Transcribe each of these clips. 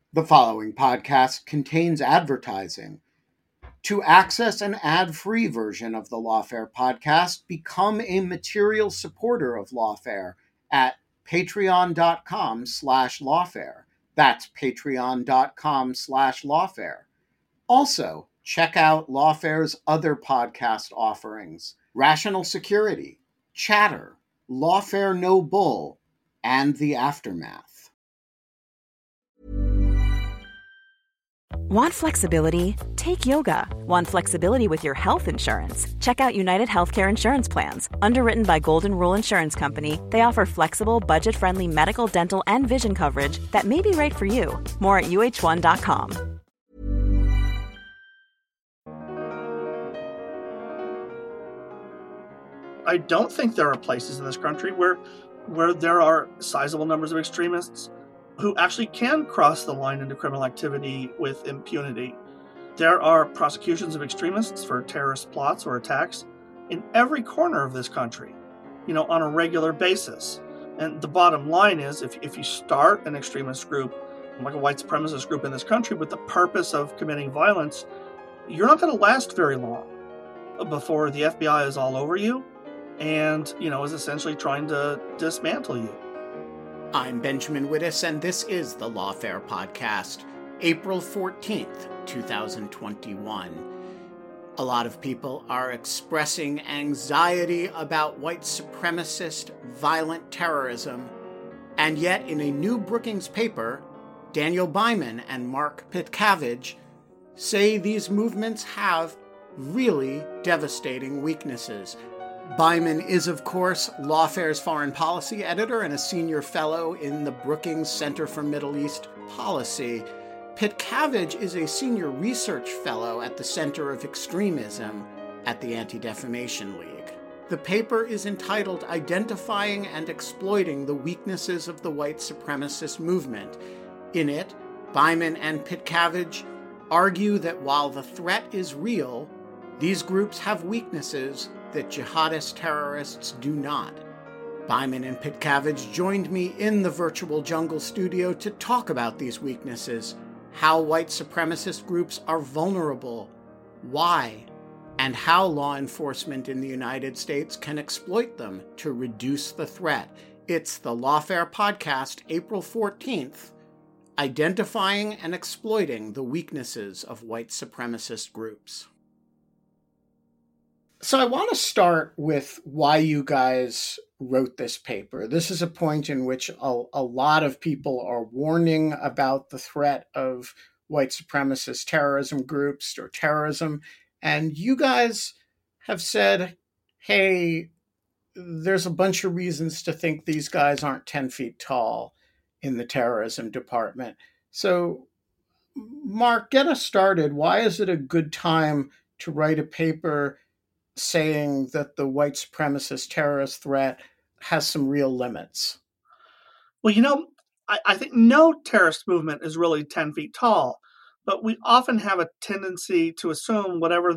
The following podcast contains advertising. To access an ad-free version of the Lawfare podcast, become a material supporter of Lawfare at patreon.com/lawfare. That's patreon.com/lawfare. Also, check out Lawfare's other podcast offerings: Rational Security, Chatter, Lawfare No Bull, and The Aftermath. Want flexibility? Take yoga. Want flexibility with your health insurance? Check out United Healthcare Insurance Plans. Underwritten by Golden Rule Insurance Company, they offer flexible, budget-friendly medical, dental, and vision coverage that may be right for you. More at uh1.com. I don't think there are places in this country where there are sizable numbers of extremists who actually can cross the line into criminal activity with impunity. There are prosecutions of extremists for terrorist plots or attacks in every corner of this country, on a regular basis. And the bottom line is, if you start an extremist group, like a white supremacist group in this country, with the purpose of committing violence, you're not going to last very long before the FBI is all over you and, is essentially trying to dismantle you. I'm Benjamin Wittes, and this is the Lawfare Podcast, April 14th, 2021. A lot of people are expressing anxiety about white supremacist violent terrorism, and yet in a new Brookings paper, Daniel Byman and Mark Pitkavage say these movements have really devastating weaknesses. Byman is, of course, Lawfare's foreign policy editor and a senior fellow in the Brookings Center for Middle East Policy. Pitkavage is a senior research fellow at the Center of Extremism at the Anti-Defamation League. The paper is entitled Identifying and Exploiting the Weaknesses of the White Supremacist Movement. In it, Byman and Pitkavage argue that while the threat is real, these groups have weaknesses that jihadist terrorists do not. Byman and Pitkavage joined me in the virtual jungle studio to talk about these weaknesses, how white supremacist groups are vulnerable, why, and how law enforcement in the United States can exploit them to reduce the threat. It's the Lawfare Podcast, April 14th, Identifying and Exploiting the Weaknesses of White Supremacist Groups. So I want to start with why you guys wrote this paper. This is a point in which a lot of people are warning about the threat of white supremacist terrorism groups or terrorism. And you guys have said, hey, there's a bunch of reasons to think these guys aren't 10 feet tall in the terrorism department. So, Mark, get us started. Why is it a good time to write a paper saying that the white supremacist terrorist threat has some real limits? Well, I think no terrorist movement is really 10 feet tall, but we often have a tendency to assume whatever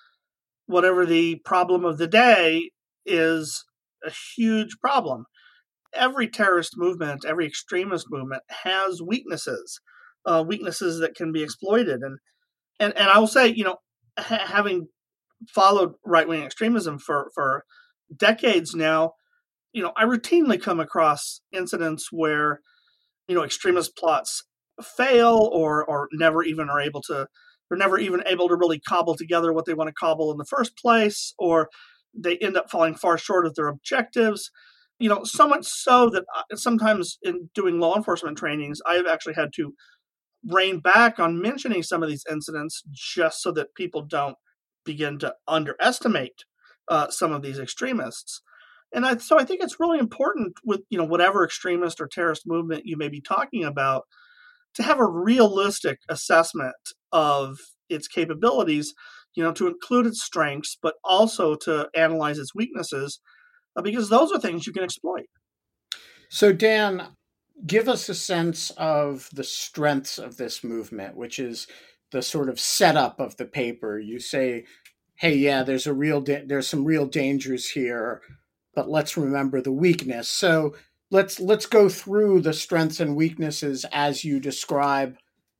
the problem of the day is a huge problem. Every terrorist movement, every extremist movement has weaknesses that can be exploited. And I will say, having followed right-wing extremism for decades now, I routinely come across incidents where, extremist plots fail or never even able to really cobble together what they want to cobble in the first place, or they end up falling far short of their objectives. So much so that sometimes in doing law enforcement trainings, I have actually had to rein back on mentioning some of these incidents just so that people don't begin to underestimate some of these extremists. And so I think it's really important with, whatever extremist or terrorist movement you may be talking about, to have a realistic assessment of its capabilities, to include its strengths, but also to analyze its weaknesses, because those are things you can exploit. So, Dan, give us a sense of the strengths of this movement, which is the sort of setup of the paper. You say, hey, yeah, there's some real dangers here, but let's remember the weakness. So let's go through the strengths and weaknesses as you describe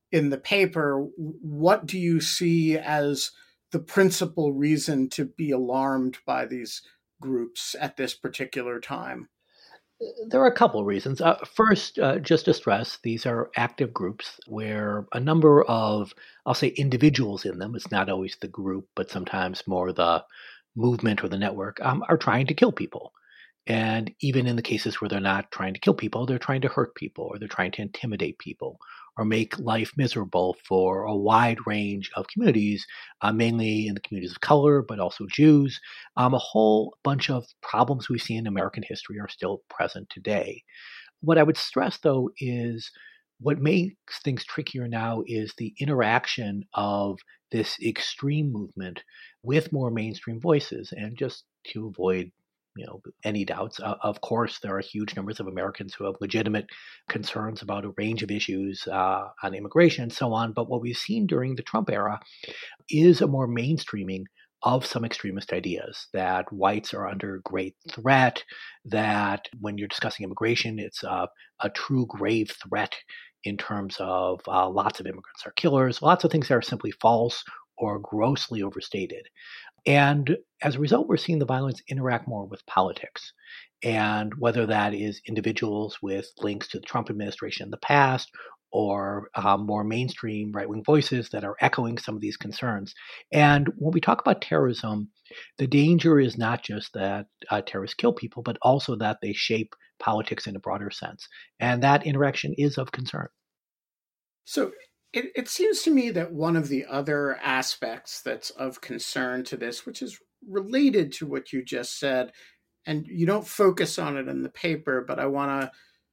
in the paper. What do you see as the principal reason to be alarmed by these groups at this particular time? There are a couple of reasons. First, just to stress, these are active groups where a number of, I'll say, individuals in them, it's not always the group, but sometimes more the movement or the network, are trying to kill people. And even in the cases where they're not trying to kill people, they're trying to hurt people, or they're trying to intimidate people, or make life miserable for a wide range of communities, mainly in the communities of color, but also Jews. A whole bunch of problems we see in American history are still present today. What I would stress, though, is what makes things trickier now is the interaction of this extreme movement with more mainstream voices. And just to avoid any doubts. Of course, there are huge numbers of Americans who have legitimate concerns about a range of issues on immigration and so on. But what we've seen during the Trump era is a more mainstreaming of some extremist ideas that whites are under great threat, that when you're discussing immigration, it's a true grave threat in terms of lots of immigrants are killers, lots of things that are simply false or grossly overstated. And as a result, we're seeing the violence interact more with politics. And whether that is individuals with links to the Trump administration in the past or more mainstream right-wing voices that are echoing some of these concerns. And when we talk about terrorism, the danger is not just that terrorists kill people, but also that they shape politics in a broader sense. And that interaction is of concern. So it seems to me that one of the other aspects that's of concern to this, which is related to what you just said, and you don't focus on it in the paper, but I want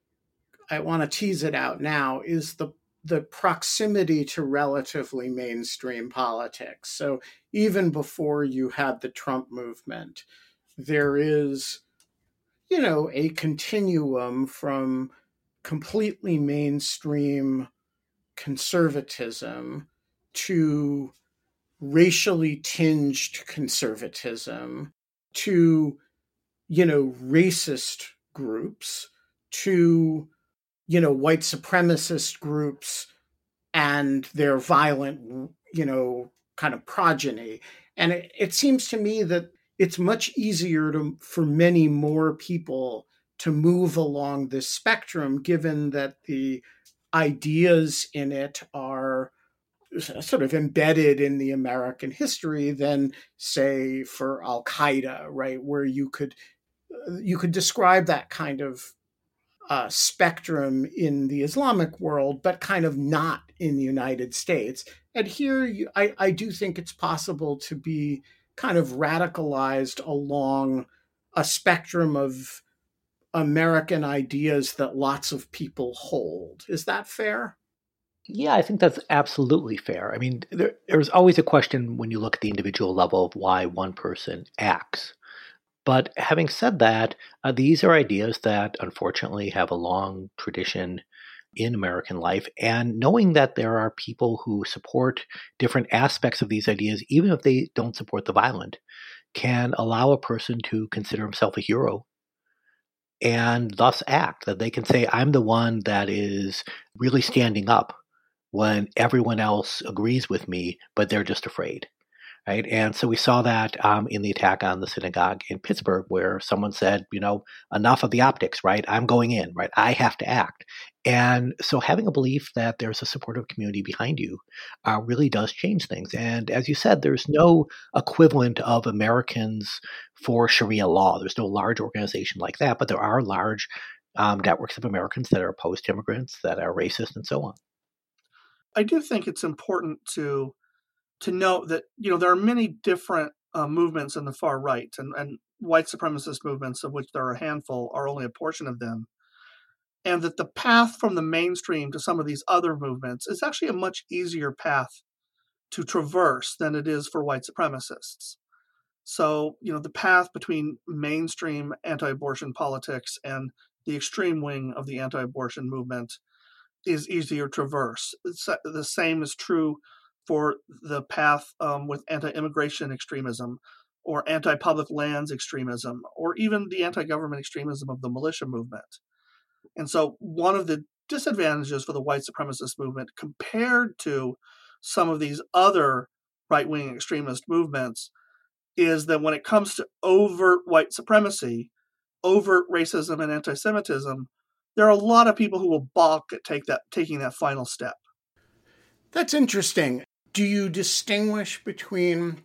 to tease it out now, is the proximity to relatively mainstream politics. So even before you had the Trump movement, there is, a continuum from completely mainstream conservatism to racially tinged conservatism to, racist groups to, white supremacist groups and their violent, kind of progeny. And it seems to me that it's much easier for many more people to move along this spectrum, given that the ideas in it are sort of embedded in the American history than, say, for Al-Qaeda, right, where you could describe that kind of spectrum in the Islamic world, but kind of not in the United States. And here, I do think it's possible to be kind of radicalized along a spectrum of American ideas that lots of people hold. Is that fair? Yeah, I think that's absolutely fair. I mean, there's always a question when you look at the individual level of why one person acts. But having said that, these are ideas that unfortunately have a long tradition in American life. And knowing that there are people who support different aspects of these ideas, even if they don't support the violent, can allow a person to consider himself a hero and thus act, that they can say, I'm the one that is really standing up when everyone else agrees with me, but they're just afraid. Right. And so we saw that in the attack on the synagogue in Pittsburgh, where someone said, enough of the optics, right? I'm going in, right? I have to act. And so having a belief that there's a supportive community behind you really does change things. And as you said, there's no equivalent of Americans for Sharia law. There's no large organization like that, but there are large networks of Americans that are opposed to immigrants, that are racist, and so on. I do think it's important to note that there are many different movements in the far right, and white supremacist movements, of which there are a handful, are only a portion of them, and that the path from the mainstream to some of these other movements is actually a much easier path to traverse than it is for white supremacists. So, the path between mainstream anti-abortion politics and the extreme wing of the anti-abortion movement is easier to traverse. The same is true for the path with anti-immigration extremism or anti-public lands extremism, or even the anti-government extremism of the militia movement. And so one of the disadvantages for the white supremacist movement compared to some of these other right-wing extremist movements is that when it comes to overt white supremacy, overt racism and anti-Semitism, there are a lot of people who will balk at taking that final step. That's interesting. Do you distinguish between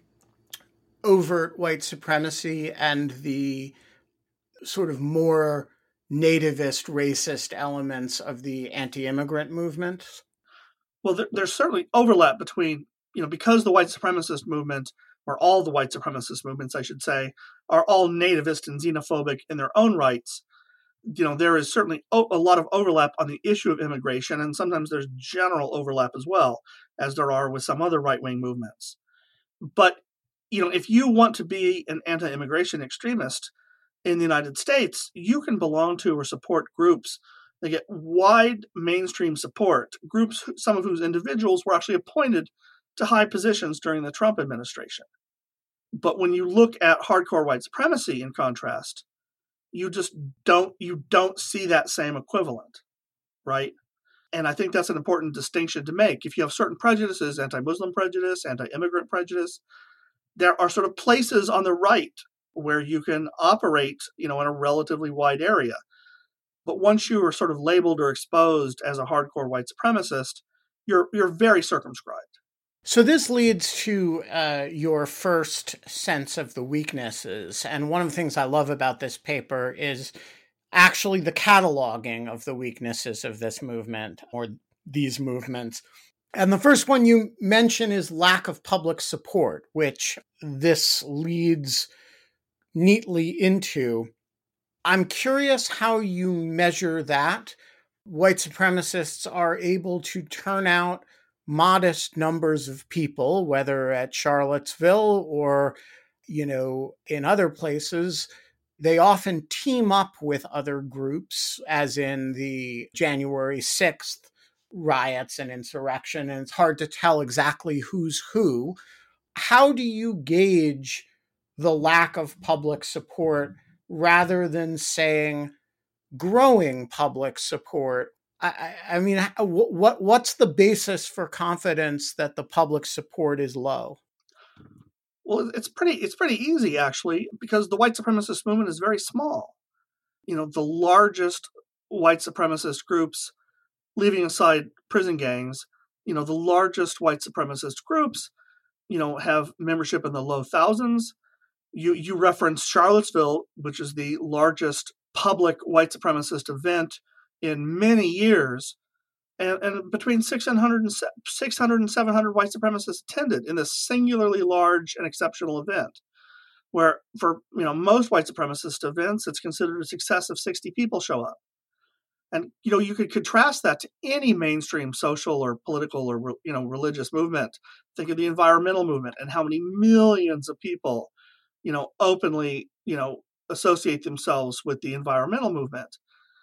overt white supremacy and the sort of more nativist, racist elements of the anti-immigrant movement? Well, there's certainly overlap between, because the white supremacist movement, or all the white supremacist movements, I should say, are all nativist and xenophobic in their own rights. There is certainly a lot of overlap on the issue of immigration, and sometimes there's general overlap as well, as there are with some other right-wing movements. But, if you want to be an anti-immigration extremist in the United States, you can belong to or support groups that get wide mainstream support, groups, some of whose individuals were actually appointed to high positions during the Trump administration. But when you look at hardcore white supremacy, in contrast, you don't see that same equivalent, right? And I think that's an important distinction to make. If you have certain prejudices, anti-Muslim prejudice, anti-immigrant prejudice, there are sort of places on the right where you can operate, in a relatively wide area. But once you are sort of labeled or exposed as a hardcore white supremacist, you're very circumscribed. So this leads to your first sense of the weaknesses. And one of the things I love about this paper is actually the cataloging of the weaknesses of this movement or these movements. And the first one you mention is lack of public support, which this leads neatly into. I'm curious how you measure that. White supremacists are able to turn out modest numbers of people, whether at Charlottesville or, in other places. They often team up with other groups, as in the January 6th riots and insurrection, and it's hard to tell exactly who's who. How do you gauge the lack of public support rather than saying growing public support? I mean, what's the basis for confidence that the public support is low? Well, it's pretty easy, actually, because the white supremacist movement is very small. The largest white supremacist groups, leaving aside prison gangs, the largest white supremacist groups, have membership in the low thousands. You referenced Charlottesville, which is the largest public white supremacist event in many years, and between 600 and 700 white supremacists attended in this singularly large and exceptional event, where for most white supremacist events, it's considered a success if 60 people show up. And you could contrast that to any mainstream social or political or religious movement. Think of the environmental movement and how many millions of people openly associate themselves with the environmental movement.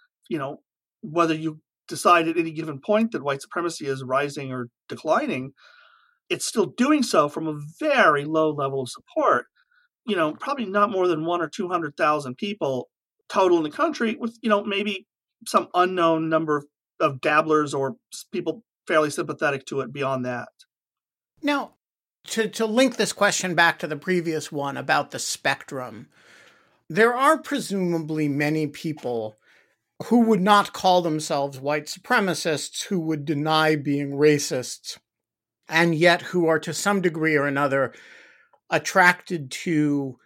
Whether you decide at any given point that white supremacy is rising or declining, it's still doing so from a very low level of support. Probably not more than 100,000 or 200,000 people total in the country, with maybe some unknown number of dabblers or people fairly sympathetic to it beyond that. Now, to link this question back to the previous one about the spectrum, there are presumably many people who would not call themselves white supremacists, who would deny being racists, and yet who are to some degree or another attracted to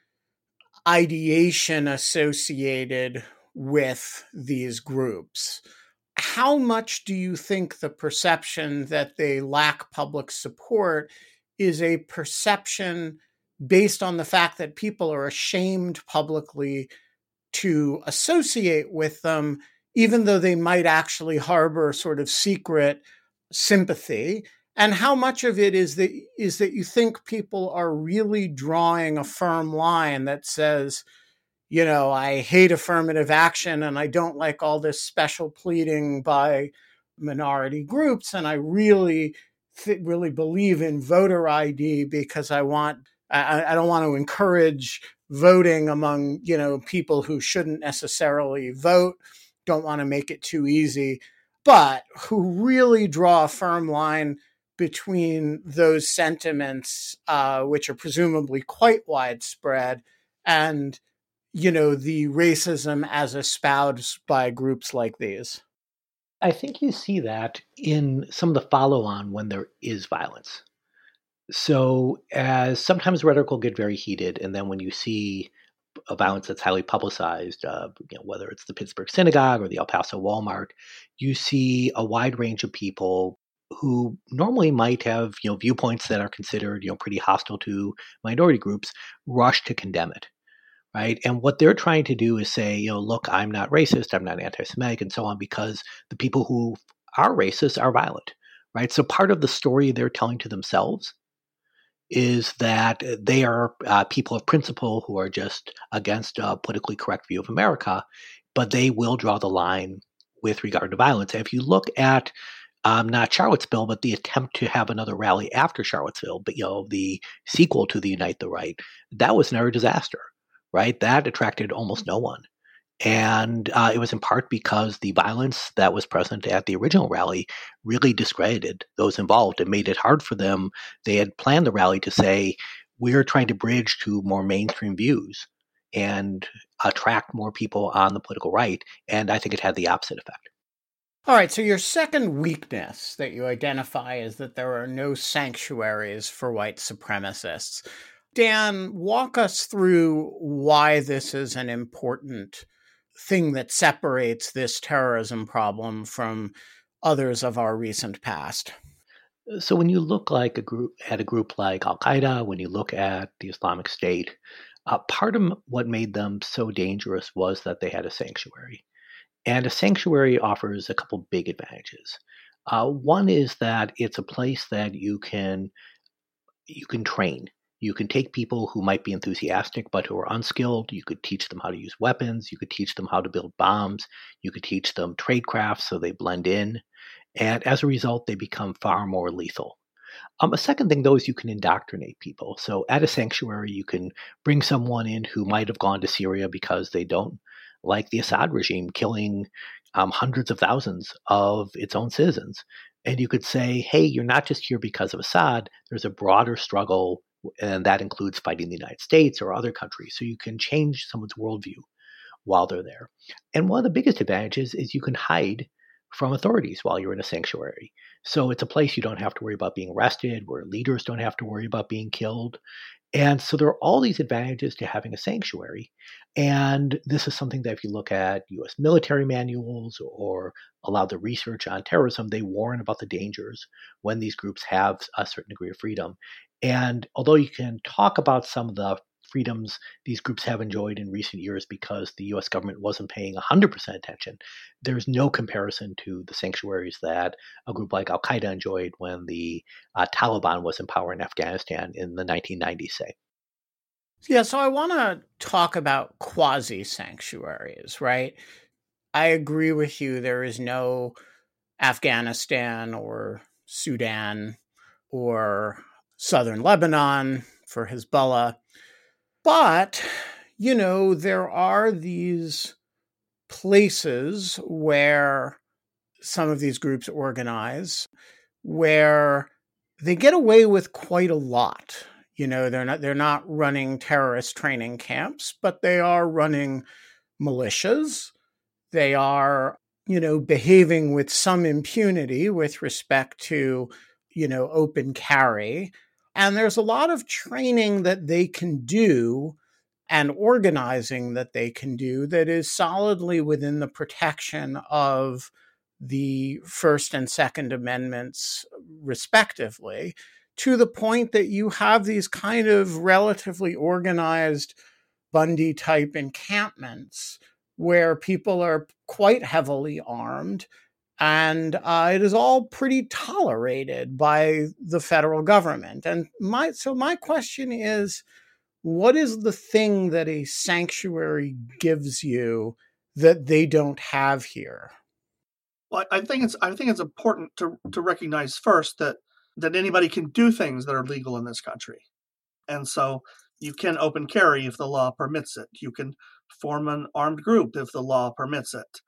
ideation associated with these groups. How much do you think the perception that they lack public support is a perception based on the fact that people are ashamed publicly to associate with them, even though they might actually harbor sort of secret sympathy? And how much of it is that you think people are really drawing a firm line that says, I hate affirmative action and I don't like all this special pleading by minority groups, and I really believe in voter ID because I don't want to encourage voting among, people who shouldn't necessarily vote, don't want to make it too easy. but who really draw a firm line between those sentiments, which are presumably quite widespread, and, the racism as espoused by groups like these. I think you see that in some of the follow-on when there is violence. So as sometimes rhetoric will get very heated, and then when you see a violence that's highly publicized, whether it's the Pittsburgh synagogue or the El Paso Walmart, you see a wide range of people who normally might have viewpoints that are considered pretty hostile to minority groups rush to condemn it, right? And what they're trying to do is say, look, I'm not racist, I'm not anti-Semitic, and so on, because the people who are racist are violent, right? So part of the story they're telling to themselves is that they are people of principle who are just against a politically correct view of America, but they will draw the line with regard to violence. And if you look at not Charlottesville, but the attempt to have another rally after Charlottesville, but the sequel to the Unite the Right, that was an utter disaster, right? That attracted almost no one. And it was in part because the violence that was present at the original rally really discredited those involved. It made it hard for them. They had planned the rally to say, we're trying to bridge to more mainstream views and attract more people on the political right. And I think it had the opposite effect. All right, so your second weakness that you identify is that there are no sanctuaries for white supremacists. Dan, walk us through why this is an important thing that separates this terrorism problem from others of our recent past. So when you look at a group like Al-Qaeda, when you look at the Islamic State, part of what made them so dangerous was that they had a sanctuary. And a sanctuary offers a couple big advantages. One is that it's a place that you can train. You can take people who might be enthusiastic but who are unskilled. You could teach them how to use weapons. You could teach them how to build bombs. You could teach them trade crafts so they blend in. And as a result, they become far more lethal. A second thing, though, is you can indoctrinate people. So at a sanctuary, you can bring someone in who might have gone to Syria because they don't like the Assad regime killing hundreds of thousands of its own citizens. And you could say, hey, you're not just here because of Assad. There's a broader struggle, and that includes fighting the United States or other countries. So you can change someone's worldview while they're there. And one of the biggest advantages is you can hide from authorities while you're in a sanctuary. So it's a place you don't have to worry about being arrested, where leaders don't have to worry about being killed. And so there are all these advantages to having a sanctuary. And this is something that if you look at U.S. military manuals or a lot of the research on terrorism, they warn about the dangers when these groups have a certain degree of freedom. And although you can talk about some of the freedoms these groups have enjoyed in recent years because the U.S. government wasn't paying 100% attention, there's no comparison to the sanctuaries that a group like Al-Qaeda enjoyed when the Taliban was in power in Afghanistan in the 1990s, say. Yeah, so I want to talk about quasi-sanctuaries, right? I agree with you. There is no Afghanistan or Sudan or southern Lebanon for Hezbollah. But, there are these places where some of these groups organize where they get away with quite a lot. They're not running terrorist training camps, but they are running militias. They are, behaving with some impunity with respect to, open carry. And there's a lot of training that they can do and organizing that they can do that is solidly within the protection of the First and Second Amendments, respectively, to the point that you have these kind of relatively organized Bundy-type encampments where people are quite heavily armed. And it is all pretty tolerated by the federal government. And my question is, what is the thing that a sanctuary gives you that they don't have here? Well, I think it's important to recognize first that anybody can do things that are legal in this country. And so you can open carry if the law permits it. You can form an armed group if the law permits it.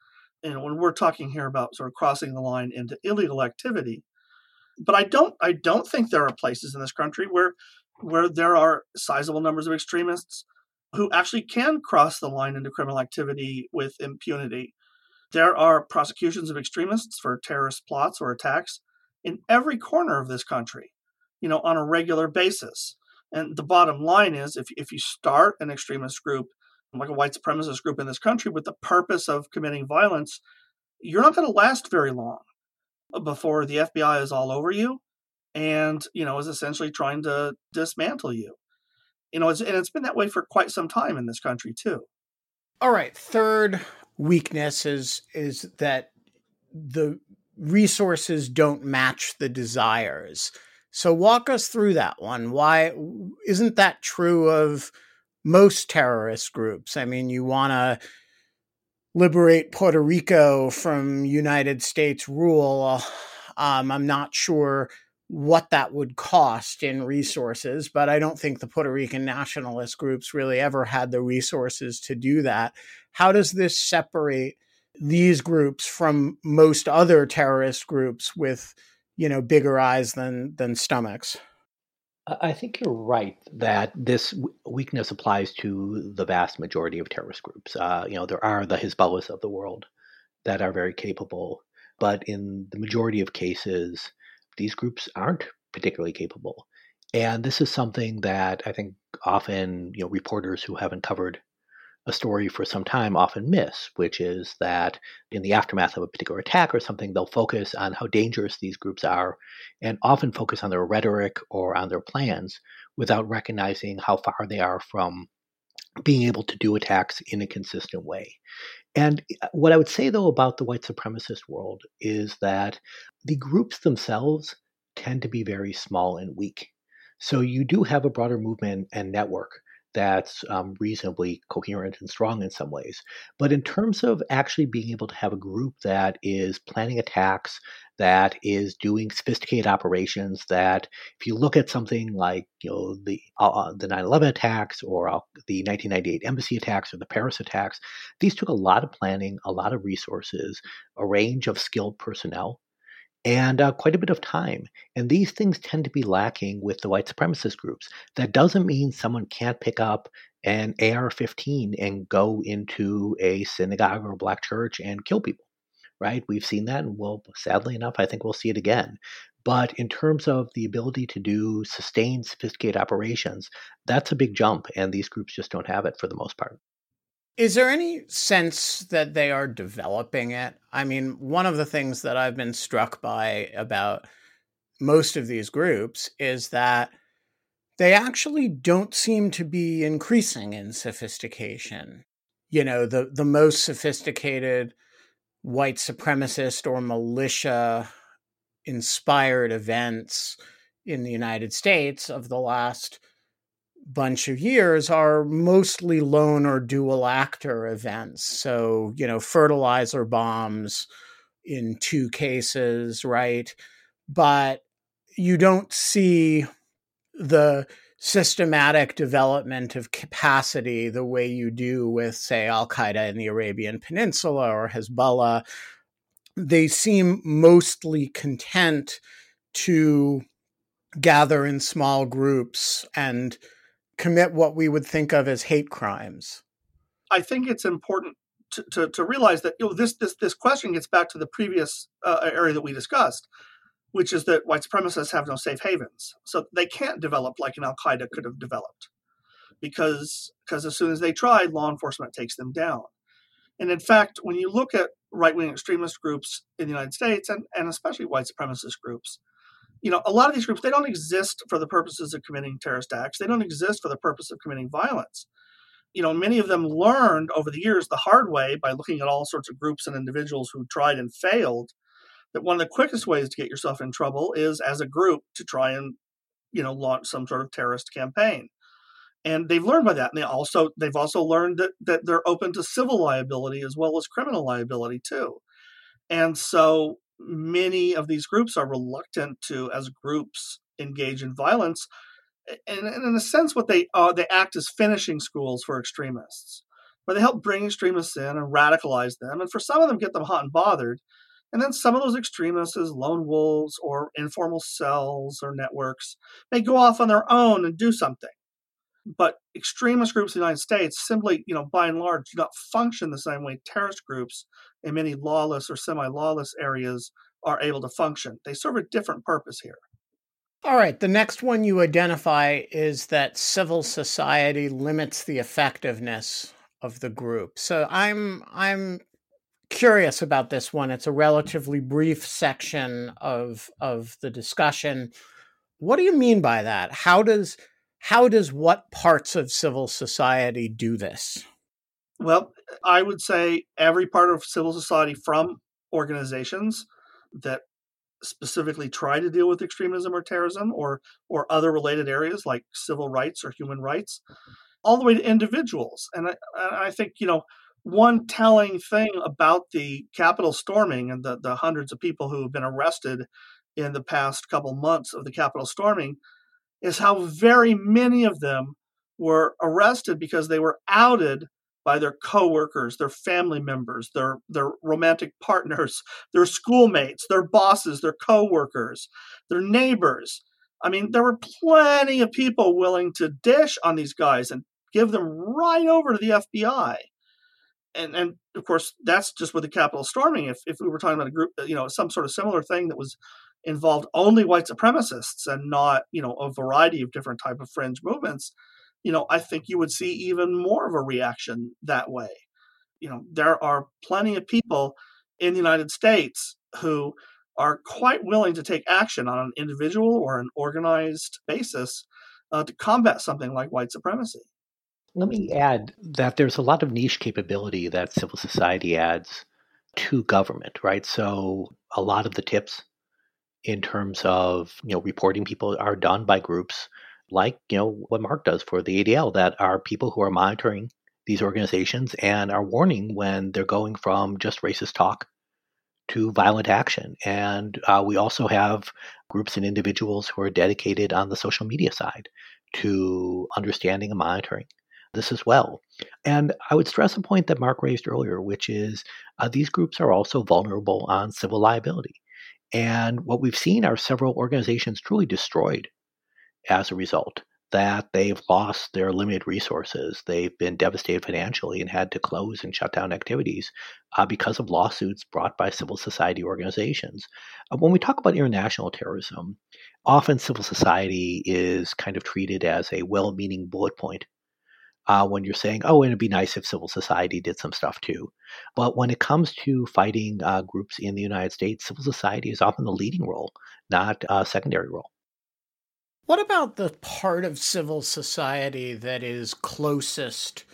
when we're talking here about sort of crossing the line into illegal activity. But I don't think there are places in this country where there are sizable numbers of extremists who actually can cross the line into criminal activity with impunity. There are prosecutions of extremists for terrorist plots or attacks in every corner of this country, on a regular basis. And the bottom line is, if you start an extremist group, like a white supremacist group in this country, with the purpose of committing violence, you're not going to last very long before the FBI is all over you and, is essentially trying to dismantle you. And it's been that way for quite some time in this country, too. All right. Third weakness is that the resources don't match the desires. So walk us through that one. Why isn't that true of most terrorist groups? I mean, you want to liberate Puerto Rico from United States rule. I'm not sure what that would cost in resources, but I don't think the Puerto Rican nationalist groups really ever had the resources to do that. How does this separate these groups from most other terrorist groups with, bigger eyes than stomachs? I think you're right that this weakness applies to the vast majority of terrorist groups. There are the Hezbollahs of the world that are very capable, but in the majority of cases, these groups aren't particularly capable. And this is something that I think often, reporters who haven't covered a story for some time often miss, which is that in the aftermath of a particular attack or something, they'll focus on how dangerous these groups are and often focus on their rhetoric or on their plans without recognizing how far they are from being able to do attacks in a consistent way. And what I would say, though, about the white supremacist world is that the groups themselves tend to be very small and weak. So you do have a broader movement and network that's reasonably coherent and strong in some ways. But in terms of actually being able to have a group that is planning attacks, that is doing sophisticated operations, that if you look at something like the 9/11 attacks or the 1998 embassy attacks or the Paris attacks, these took a lot of planning, a lot of resources, a range of skilled personnel, and quite a bit of time. And these things tend to be lacking with the white supremacist groups. That doesn't mean someone can't pick up an AR-15 and go into a synagogue or a black church and kill people, right? We've seen that, and sadly enough, I think we'll see it again. But in terms of the ability to do sustained, sophisticated operations, that's a big jump, and these groups just don't have it for the most part. Is there any sense that they are developing it? I mean, one of the things that I've been struck by about most of these groups is that they actually don't seem to be increasing in sophistication. The most sophisticated white supremacist or militia inspired events in the United States of the last bunch of years are mostly lone or dual actor events. So, fertilizer bombs in 2 cases, right? But you don't see the systematic development of capacity the way you do with, say, Al-Qaeda in the Arabian Peninsula or Hezbollah. They seem mostly content to gather in small groups and commit what we would think of as hate crimes. I think it's important to realize that this question gets back to the previous area that we discussed, which is that white supremacists have no safe havens. So they can't develop like an Al-Qaeda could have developed because as soon as they try, law enforcement takes them down. And in fact, when you look at right-wing extremist groups in the United States and especially white supremacist groups, a lot of these groups, they don't exist for the purposes of committing terrorist acts. They don't exist for the purpose of committing violence. Many of them learned over the years the hard way by looking at all sorts of groups and individuals who tried and failed, that one of the quickest ways to get yourself in trouble is as a group to try and, launch some sort of terrorist campaign. And they've learned by that. And they've also learned that they're open to civil liability as well as criminal liability too. And so many of these groups are reluctant to, as groups, engage in violence. And in a sense, what they act as finishing schools for extremists. where they help bring extremists in and radicalize them, and for some of them get them hot and bothered. And then some of those extremists, as lone wolves or informal cells or networks, may go off on their own and do something. But extremist groups in the United States simply, by and large, do not function the same way terrorist groups in many lawless or semi-lawless areas are able to function. They serve a different purpose here. All right. The next one you identify is that civil society limits the effectiveness of the group. So I'm curious about this one. It's a relatively brief section of the discussion. What do you mean by that? How does what parts of civil society do this? Well, I would say every part of civil society, from organizations that specifically try to deal with extremism or terrorism or other related areas like civil rights or human rights, all the way to individuals. And I think, one telling thing about the Capitol storming and the hundreds of people who have been arrested in the past couple months of the Capitol storming is how very many of them were arrested because they were outed by their coworkers, their family members, their romantic partners, their schoolmates, their bosses, their coworkers, their neighbors. I mean, there were plenty of people willing to dish on these guys and give them right over to the FBI. And of course, that's just with the Capitol storming. If we were talking about a group, some sort of similar thing that was involved only white supremacists and not, a variety of different type of fringe movements, I think you would see even more of a reaction that way. There are plenty of people in the United States who are quite willing to take action on an individual or an organized basis to combat something like white supremacy. Let me add that there's a lot of niche capability that civil society adds to government, right? So a lot of the tips in terms of, reporting people are done by groups like, what Mark does for the ADL, that are people who are monitoring these organizations and are warning when they're going from just racist talk to violent action. And we also have groups and individuals who are dedicated on the social media side to understanding and monitoring this as well. And I would stress a point that Mark raised earlier, which is these groups are also vulnerable on civil liability. And what we've seen are several organizations truly destroyed as a result, that they've lost their limited resources. They've been devastated financially and had to close and shut down activities because of lawsuits brought by civil society organizations. When we talk about international terrorism, often civil society is kind of treated as a well-meaning bullet point. When you're saying, oh, it'd be nice if civil society did some stuff too. But when it comes to fighting groups in the United States, civil society is often the leading role, not a secondary role. What about the part of civil society that is closest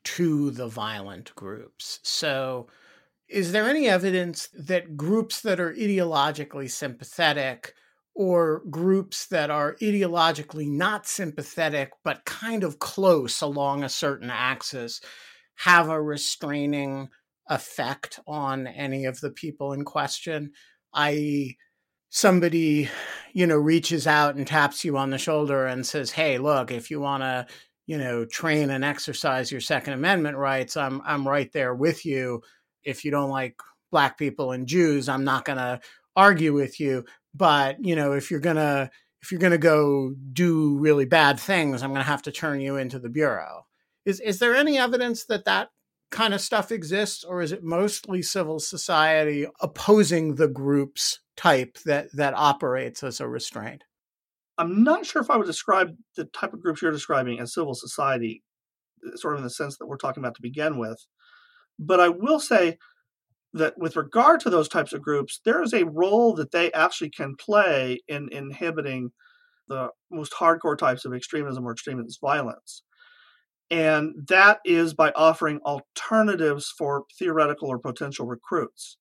to the violent groups? So is there any evidence that groups that are ideologically sympathetic or groups that are ideologically not sympathetic but kind of close along a certain axis have a restraining effect on any of the people in question? I.e., somebody, reaches out and taps you on the shoulder and says, hey, look, if you want to, train and exercise your Second Amendment rights, I'm right there with you. If you don't like Black people and Jews, I'm not going to argue with you. But, if you're going to go do really bad things, I'm going to have to turn you into the Bureau. Is there any evidence that kind of stuff exists, or is it mostly civil society opposing the groups type that operates as a restraint? I'm not sure if I would describe the type of groups you're describing as civil society, sort of in the sense that we're talking about to begin with. But I will say that with regard to those types of groups, there is a role that they actually can play in inhibiting the most hardcore types of extremism or extremist violence. And that is by offering alternatives for theoretical or potential recruits.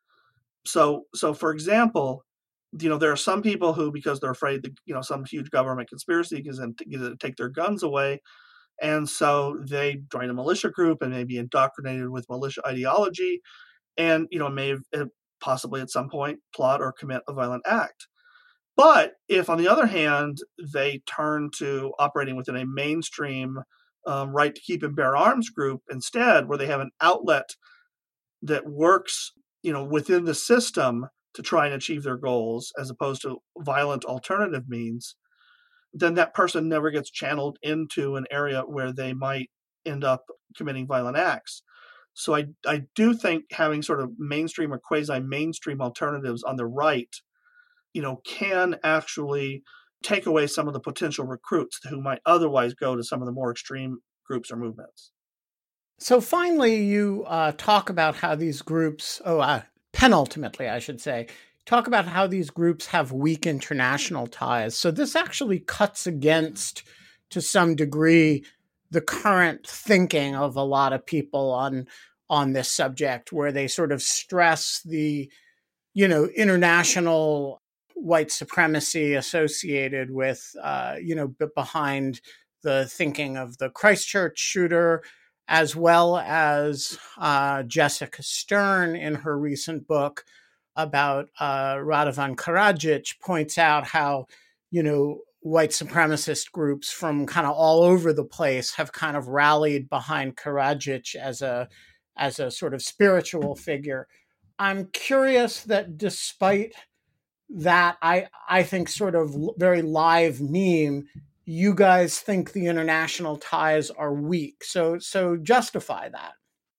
So for example, there are some people who, because they're afraid that, some huge government conspiracy is going to take their guns away, and so they join a militia group and may be indoctrinated with militia ideology and, may have possibly at some point plot or commit a violent act. But if, on the other hand, they turn to operating within a mainstream Right to Keep and Bear Arms group instead, where they have an outlet that works, within the system to try and achieve their goals, as opposed to violent alternative means, then that person never gets channeled into an area where they might end up committing violent acts. So I do think having sort of mainstream or quasi-mainstream alternatives on the right, can actually take away some of the potential recruits who might otherwise go to some of the more extreme groups or movements. So finally, you talk about how these groups, penultimately, I should say, talk about how these groups have weak international ties. So this actually cuts against, to some degree, the current thinking of a lot of people on this subject, where they sort of stress the, international white supremacy associated with, behind the thinking of the Christchurch shooter, as well as Jessica Stern in her recent book about Radovan Karadzic points out how, white supremacist groups from kind of all over the place have kind of rallied behind Karadzic as a sort of spiritual figure. I'm curious that despite that, I think sort of very live meme, you guys think the international ties are weak. So justify that.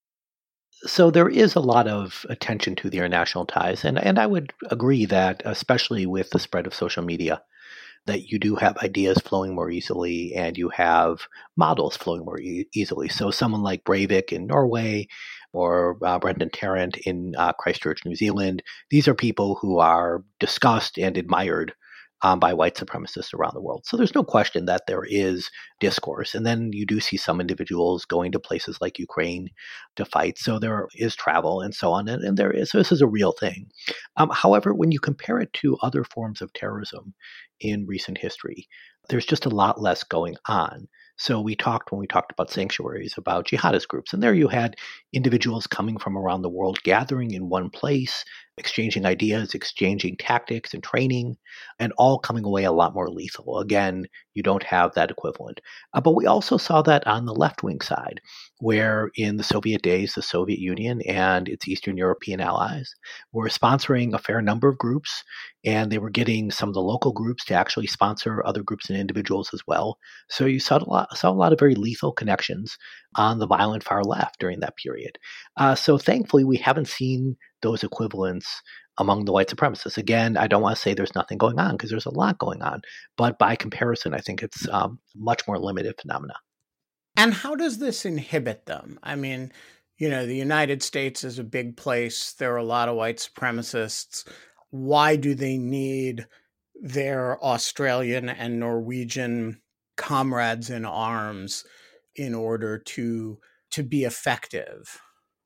So there is a lot of attention to the international ties. And I would agree that, especially with the spread of social media, that you do have ideas flowing more easily and you have models flowing more easily. So someone like Breivik in Norway or Brendan Tarrant in Christchurch, New Zealand, these are people who are discussed and admired by white supremacists around the world. So there's no question that there is discourse. And then you do see some individuals going to places like Ukraine to fight. So there is travel and so on. And there is, so this is a real thing. However, when you compare it to other forms of terrorism in recent history, there's just a lot less going on. So when we talked about sanctuaries, about jihadist groups, and there you had individuals coming from around the world gathering in one place, exchanging ideas, exchanging tactics and training, and all coming away a lot more lethal. Again, you don't have that equivalent. But we also saw that on the left-wing side, where in the Soviet days, the Soviet Union and its Eastern European allies were sponsoring a fair number of groups, and they were getting some of the local groups to actually sponsor other groups and individuals as well. So you saw a lot of very lethal connections on the violent far left during that period. So thankfully, we haven't seen those equivalents among the white supremacists. Again, I don't want to say there's nothing going on, because there's a lot going on. But by comparison, I think it's much more limited phenomena. And how does this inhibit them? I mean, the United States is a big place. There are a lot of white supremacists. Why do they need their Australian and Norwegian comrades in arms in order to be effective?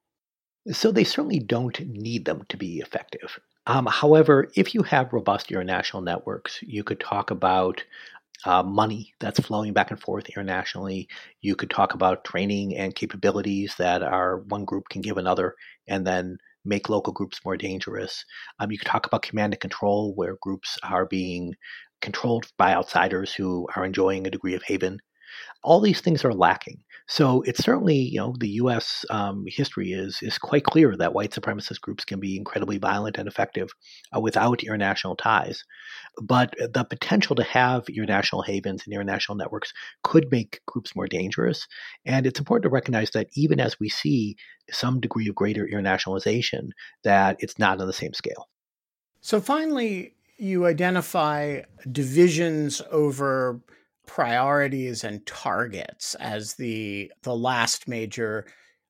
So they certainly don't need them to be effective. However, if you have robust international networks, you could talk about money that's flowing back and forth internationally. You could talk about training and capabilities that one group can give another, and then make local groups more dangerous. You could talk about command and control, where groups are being controlled by outsiders who are enjoying a degree of haven. All these things are lacking. So it's certainly, the U.S. History is quite clear that white supremacist groups can be incredibly violent and effective without international ties. But the potential to have international havens and international networks could make groups more dangerous. And it's important to recognize that even as we see some degree of greater internationalization, that it's not on the same scale. So finally, you identify divisions over priorities and targets as the last major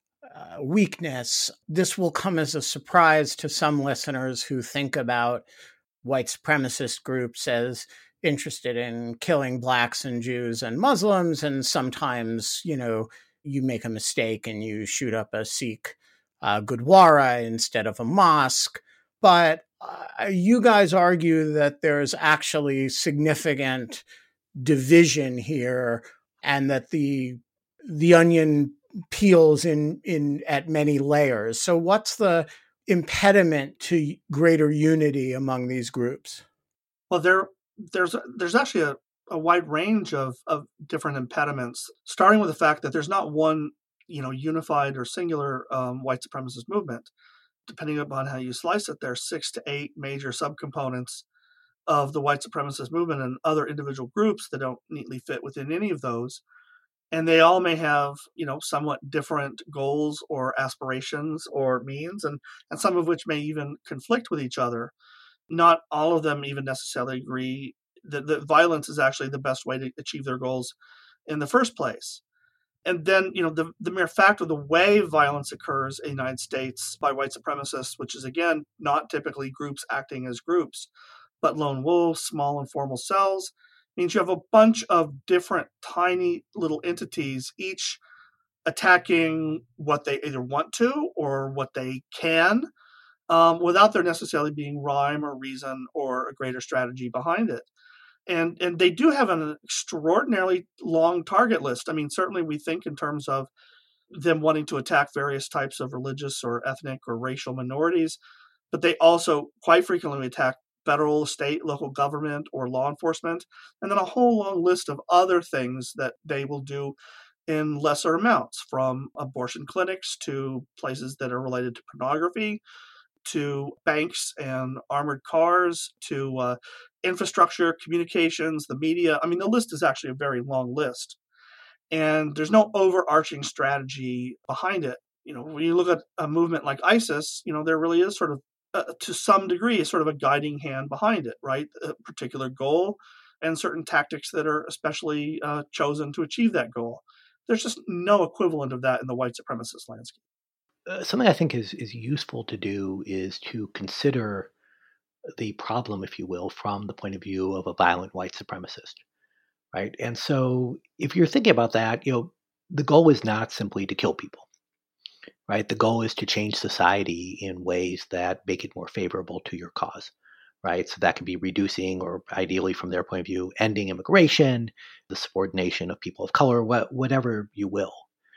weakness. This will come as a surprise to some listeners who think about white supremacist groups as interested in killing blacks and Jews and Muslims. And sometimes, you make a mistake and you shoot up a Sikh Gurdwara instead of a mosque. But you guys argue that there's actually significant division here, and that the onion peels in at many layers. So what's the impediment to greater unity among these groups? Well, there's actually a wide range of different impediments, starting with the fact that there's not one, unified or singular white supremacist movement. Depending upon how you slice it, there are 6 to 8 major subcomponents of the white supremacist movement and other individual groups that don't neatly fit within any of those. And they all may have, somewhat different goals or aspirations or means, and some of which may even conflict with each other. Not all of them even necessarily agree that violence is actually the best way to achieve their goals in the first place. And then, the mere fact of the way violence occurs in the United States by white supremacists, which is, again, not typically groups acting as groups, but lone wolves, small informal cells, means you have a bunch of different tiny little entities, each attacking what they either want to or what they can, without there necessarily being rhyme or reason or a greater strategy behind it. And they do have an extraordinarily long target list. I mean, certainly we think in terms of them wanting to attack various types of religious or ethnic or racial minorities, but they also quite frequently attack federal, state, local government, or law enforcement, and then a whole long list of other things that they will do in lesser amounts, from abortion clinics to places that are related to pornography, to banks and armored cars, to infrastructure, communications, the media. I mean, the list is actually a very long list. And there's no overarching strategy behind it. When you look at a movement like ISIS, there really is sort of, to some degree, sort of a guiding hand behind it, right? A particular goal and certain tactics that are especially chosen to achieve that goal. There's just no equivalent of that in the white supremacist landscape. Something I think is useful to do is to consider the problem, if you will, from the point of view of a violent white supremacist, right? And so if you're thinking about that, the goal is not simply to kill people, right? The goal is to change society in ways that make it more favorable to your cause, right? So that can be reducing, or ideally from their point of view, ending immigration, the subordination of people of color, whatever you will.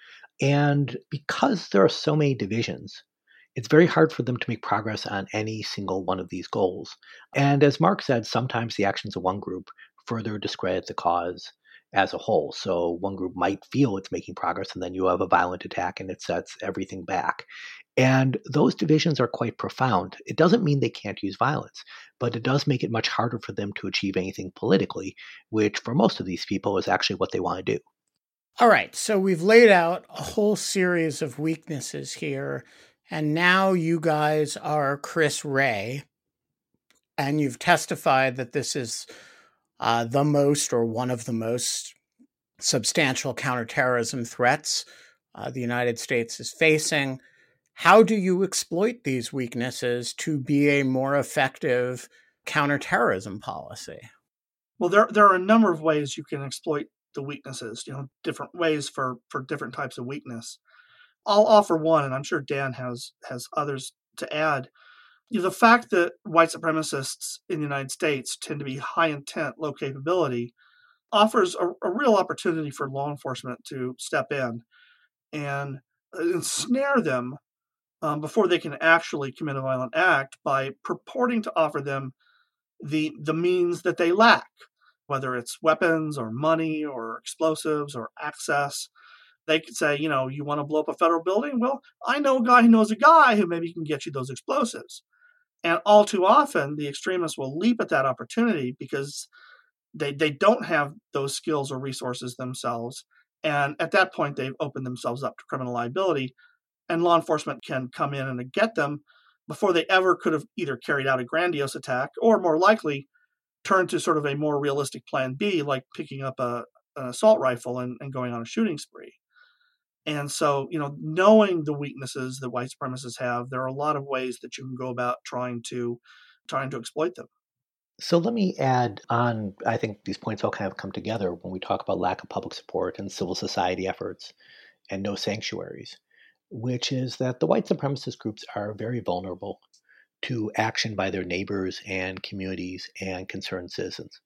And because there are so many divisions, it's very hard for them to make progress on any single one of these goals. And as Mark said, sometimes the actions of one group further discredit the cause as a whole. So one group might feel it's making progress, and then you have a violent attack and it sets everything back. And those divisions are quite profound. It doesn't mean they can't use violence, but it does make it much harder for them to achieve anything politically, which for most of these people is actually what they want to do. All right, so we've laid out a whole series of weaknesses here, and now you guys are Chris Wray, and you've testified that this is the most, or one of the most, substantial counterterrorism threats the United States is facing. How do you exploit these weaknesses to be a more effective counterterrorism policy? Well, there are a number of ways you can exploit the weaknesses, different ways for different types of weakness. I'll offer one, and I'm sure Dan has others to add. The fact that white supremacists in the United States tend to be high intent, low capability, offers a real opportunity for law enforcement to step in and ensnare them before they can actually commit a violent act by purporting to offer them the means that they lack, whether it's weapons or money or explosives or access. They could say, you want to blow up a federal building? Well, I know a guy who knows a guy who maybe can get you those explosives. And all too often, the extremists will leap at that opportunity because they don't have those skills or resources themselves. And at that point, they've opened themselves up to criminal liability, and law enforcement can come in and get them before they ever could have either carried out a grandiose attack or, more likely, turn to sort of a more realistic plan B, like picking up an assault rifle and going on a shooting spree. And so, knowing the weaknesses that white supremacists have, there are a lot of ways that you can go about trying to exploit them. So let me add on, I think these points all kind of come together when we talk about lack of public support and civil society efforts and no sanctuaries, which is that the white supremacist groups are very vulnerable to action by their neighbors and communities and concerned citizens.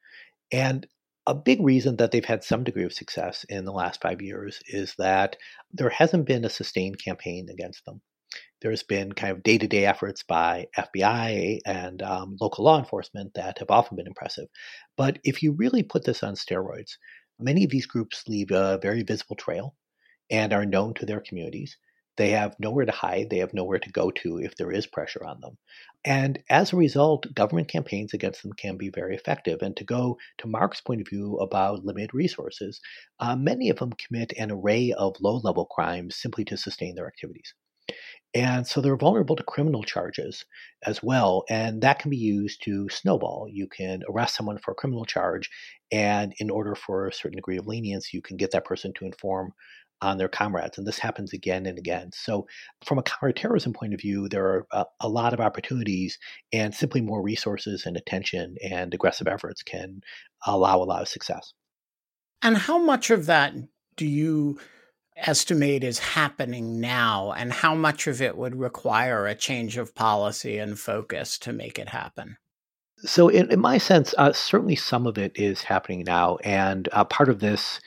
And a big reason that they've had some degree of success in the last 5 years is that there hasn't been a sustained campaign against them. There's been kind of day-to-day efforts by FBI and local law enforcement that have often been impressive. But if you really put this on steroids, many of these groups leave a very visible trail and are known to their communities. They have nowhere to hide. They have nowhere to go to if there is pressure on them. And as a result, government campaigns against them can be very effective. And to go to Mark's point of view about limited resources, many of them commit an array of low-level crimes simply to sustain their activities. And so they're vulnerable to criminal charges as well. And that can be used to snowball. You can arrest someone for a criminal charge, and in order for a certain degree of lenience, you can get that person to inform on their comrades. And this happens again and again. So from a counterterrorism point of view, there are a lot of opportunities, and simply more resources and attention and aggressive efforts can allow a lot of success. And how much of that do you estimate is happening now, and how much of it would require a change of policy and focus to make it happen? So in my sense, certainly some of it is happening now. And part of this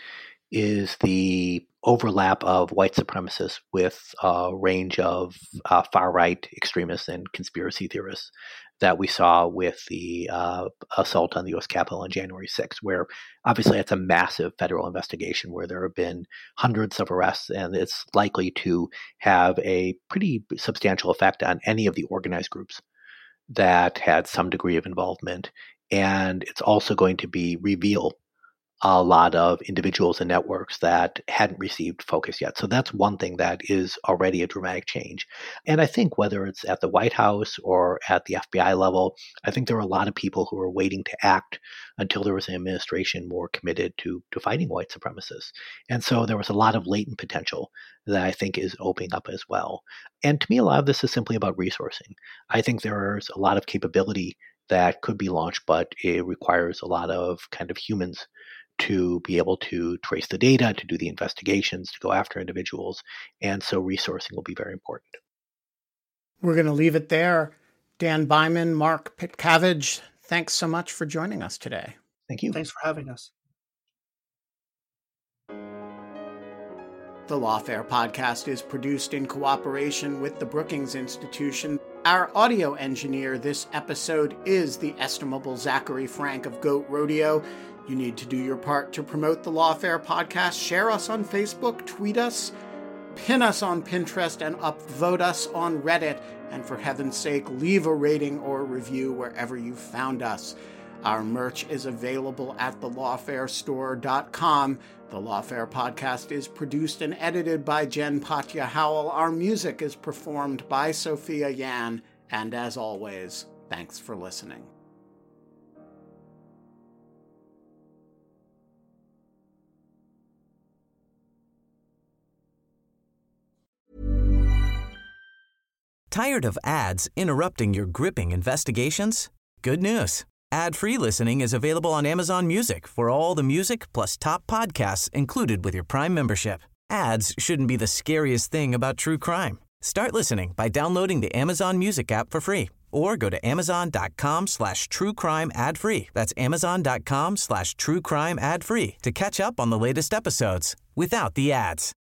is the overlap of white supremacists with a range of far-right extremists and conspiracy theorists that we saw with the assault on the U.S. Capitol on January 6th, where obviously it's a massive federal investigation where there have been hundreds of arrests, and it's likely to have a pretty substantial effect on any of the organized groups that had some degree of involvement. And it's also going to reveal a lot of individuals and networks that hadn't received focus yet. So that's one thing that is already a dramatic change. And I think whether it's at the White House or at the FBI level, I think there are a lot of people who are waiting to act until there was an administration more committed to fighting white supremacists. And so there was a lot of latent potential that I think is opening up as well. And to me, a lot of this is simply about resourcing. I think there's a lot of capability that could be launched, but it requires a lot of kind of humans to be able to trace the data, to do the investigations, to go after individuals. And so resourcing will be very important. We're going to leave it there. Dan Byman, Mark Pitcavage, thanks so much for joining us today. Thank you. Thanks for having us. The Lawfare podcast is produced in cooperation with the Brookings Institution. Our audio engineer this episode is the estimable Zachary Frank of Goat Rodeo. You need to do your part to promote the Lawfare podcast. Share us on Facebook, tweet us, pin us on Pinterest, and upvote us on Reddit. And for heaven's sake, leave a rating or review wherever you found us. Our merch is available at thelawfarestore.com. The Lawfare podcast is produced and edited by Jen Patja Howell. Our music is performed by Sophia Yan. And as always, thanks for listening. Tired of ads interrupting your gripping investigations? Good news. Ad-free listening is available on Amazon Music for all the music plus top podcasts included with your Prime membership. Ads shouldn't be the scariest thing about true crime. Start listening by downloading the Amazon Music app for free or go to amazon.com/truecrime ad-free. That's amazon.com/truecrime ad-free to catch up on the latest episodes without the ads.